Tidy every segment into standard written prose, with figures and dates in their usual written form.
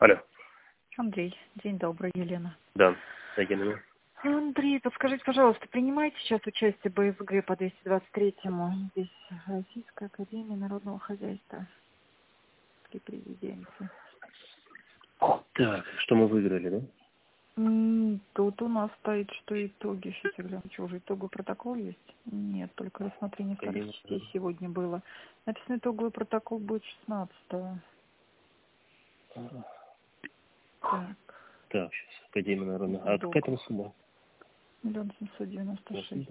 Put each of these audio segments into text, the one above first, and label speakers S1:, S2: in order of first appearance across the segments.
S1: Алло.
S2: Андрей, день добрый, Елена.
S1: Да, Агенова.
S2: Андрей, подскажите, пожалуйста, принимаете сейчас участие в БСГ по 223-му? Здесь Российская академия народного хозяйства при президенте.
S1: Так, что мы выиграли, да?
S2: Тут у нас стоит, что итоги. Сейчас я гляну, что уже итоговый протокол есть? Нет, только рассмотрение вторых
S1: Академия.
S2: частей сегодня было. Написано, итоговый протокол будет 16-го. Так,
S1: Так, сейчас, Академия народных. А какая там сумма?
S2: 1 796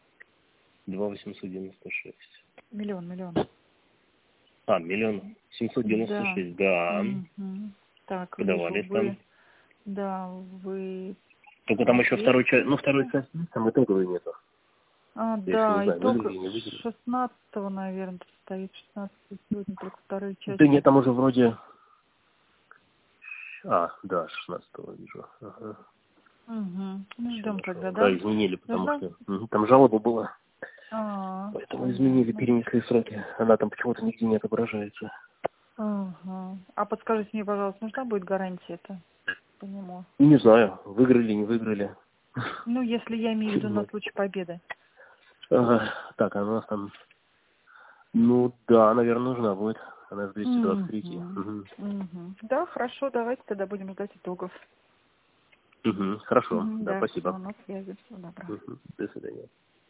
S1: 2 896.
S2: Миллион.
S1: А, 1 796, да.
S2: Мгм. Так, вижу,
S1: Подавались там.
S2: вы
S1: Только там еще второй часть, второй
S2: ответите.
S1: часть, там итоговой нету. Я еще не
S2: Да,
S1: знаю,
S2: итог
S1: выиграли или не выиграли.
S2: 16-го, наверное, стоит 16 сегодня, только вторая часть.
S1: Да нет, там уже вроде... А, да, 16-го вижу. Ага.
S2: Угу. Ну,
S1: Всё
S2: ждем
S1: нашел.
S2: тогда,
S1: Да,
S2: да?
S1: изменили, потому
S2: Ждем?
S1: что там жалоба была. Поэтому изменили,
S2: Понятно.
S1: перенесли сроки. Она там почему-то нигде не отображается.
S2: Ага. А подскажите мне, пожалуйста, нужна будет гарантия-то по нему?
S1: Не знаю, выиграли, не выиграли.
S2: Ну, если я имею в виду на случай победы.
S1: Ага. Так, а у нас там... Ну да, наверное, нужна будет. Она же 223.
S2: Да, хорошо, давайте тогда будем ждать итогов.
S1: Хорошо, да,
S2: Да, все,
S1: спасибо.
S2: на связи. Всего доброго.
S1: До свидания.